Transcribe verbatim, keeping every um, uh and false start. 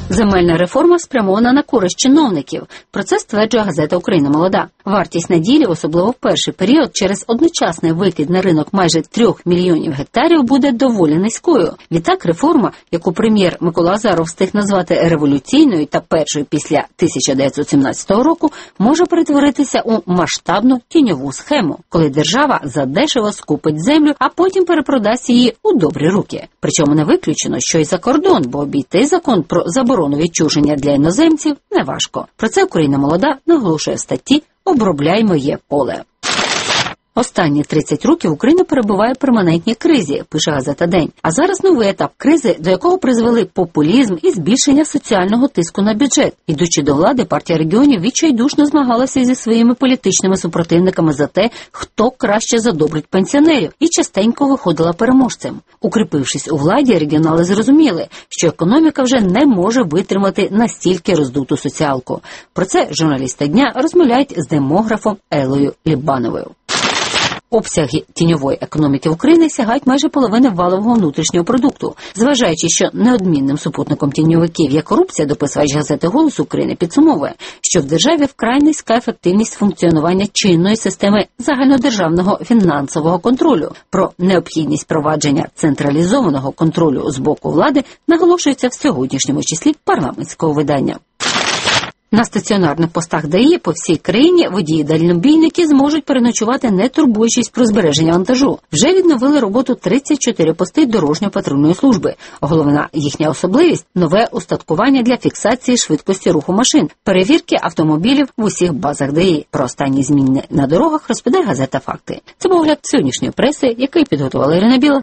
Земельна реформа спрямована на користь чиновників. Про це стверджує газета «Україна молода». Вартість наділі, особливо в перший період, через одночасний викид на ринок майже трьох мільйонів гектарів буде доволі низькою. Відтак реформа, яку прем'єр Микола Азаров встиг назвати революційною та першою після тисяча дев'ятсот сімнадцятого року, може перетворитися у масштабну тіньову схему, коли держава задешево скупить землю, а потім перепродасть її у добрі руки. Причому не виключено, що й за кордон, бо обійти закон про заборону відчуження для іноземців неважко. Про це «Україна молода» наголошує в статті «Обробляй моє поле». Останні тридцять років Україна перебуває в перманентній кризі, пише газета «День». А зараз новий етап кризи, до якого призвели популізм і збільшення соціального тиску на бюджет. Ідучи до влади, партія регіонів відчайдушно змагалася зі своїми політичними супротивниками за те, хто краще задобрить пенсіонерів, і частенько виходила переможцем. Укріпившись у владі, регіонали зрозуміли, що економіка вже не може витримати настільки роздуту соціалку. Про це журналісти дня розмовляють з демографом Еллою Лібановою. Обсяги тіньової економіки України сягають майже половини валового внутрішнього продукту. Зважаючи, що неодмінним супутником тіньовиків є корупція, дописувач газети «Голос України» підсумовує, що в державі вкрай низька ефективність функціонування чинної системи загальнодержавного фінансового контролю. Про необхідність провадження централізованого контролю з боку влади наголошується в сьогоднішньому числі парламентського видання. На стаціонарних постах ДАІ по всій країні водії-дальнобійники зможуть переночувати, не турбуючись про збереження вантажу. Вже відновили роботу тридцять чотири пости дорожньо-патрульної служби. Головна їхня особливість – нове устаткування для фіксації швидкості руху машин, перевірки автомобілів в усіх базах ДАІ. Про останні зміни на дорогах розповідає газета «Факти». Це був огляд сьогоднішньої преси, який підготувала Ірина Біла.